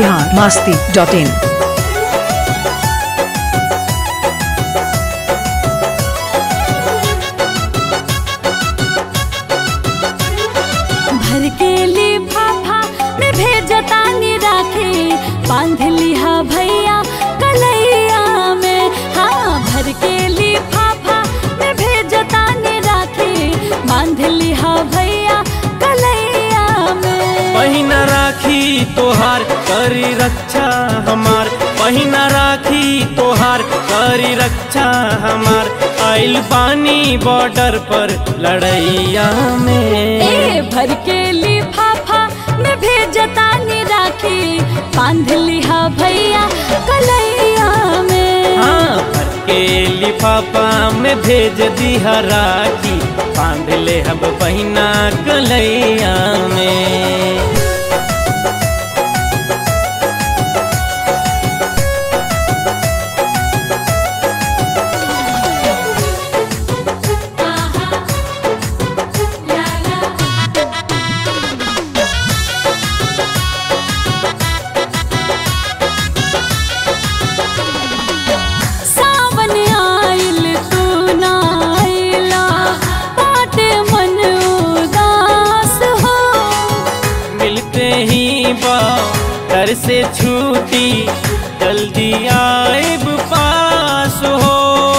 biharmasti.in। भर के लिफाफा में भेजतानी राखी बांध लिहा भैया कलैया में। हाँ, भर के लिफाफा में भेजतानी राखी बांध लिहा भैया कलैया में। पहिना राखी तोहार करी रक्षा हमार, पहिना राखी तोहार करी रक्षा हमार। आइल पानी बॉर्डर पर लड़ैया में। भर के लिफाफा में भेजतानी राखी बांध लिहा भैया कलैया में। हाँ, भर के लिफाफा में भेज दिहा राखी बांध ले हम बहिना कलैया में। घर से छूटी जल्दी आइब पास हो।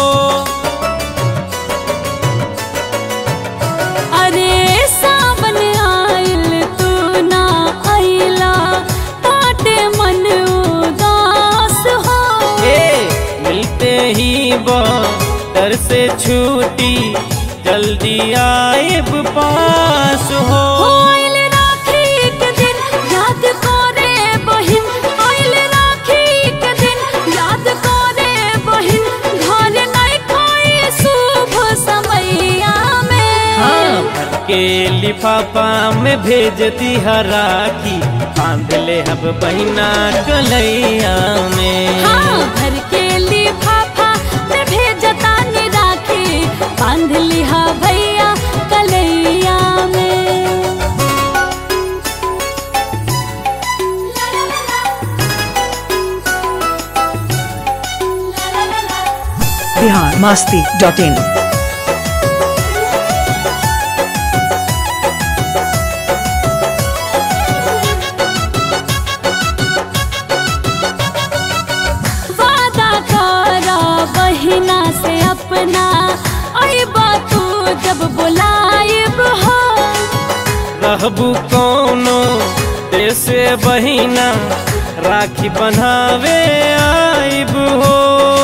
अरे सावन आइल तू ना आइला बाटे मन उदास हो। मिलते ही घर से छूटी जल्दी आइब पास हो। के लिफाफा में भेज दिहा राखी बांध ले हम बहिना कलैया में। हाँ, भर के लिफाफा में भेजतानी राखी बांध लिहा भैया कलैया में। biharmasti.in। बहिना से अपना आइबा तू जब बुलाइब हो। रहबू कौनो देश बहिना राखी बन्हावे आइब हो।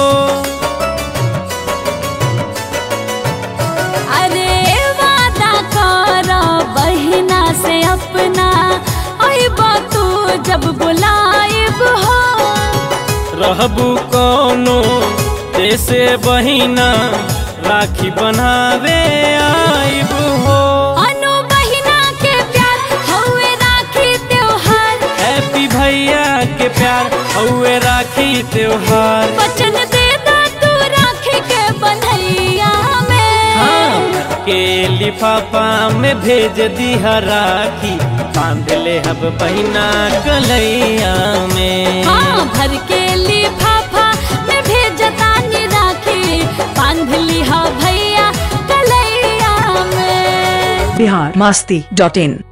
अरे वादा कर बहिना से अपना आइबा तू जब बुलाइब हो। रहबू कौनो जैसे बहिना राखी बनावे आइब हो। अनु बहिना के प्यार हउए राखी त्योहार। हैप्पी भैया के प्यार हउए राखी त्योहार। वचन दे दा तू राखी के बन्हैया में। हाँ, भर के लिफाफा में भेज दिहा राखी बांध ले हम बहिना कलैया में। हाँ, भर के लिफाफा में भेजतानी राखी बांध लिहा भैया कलैया में। biharmasti.in।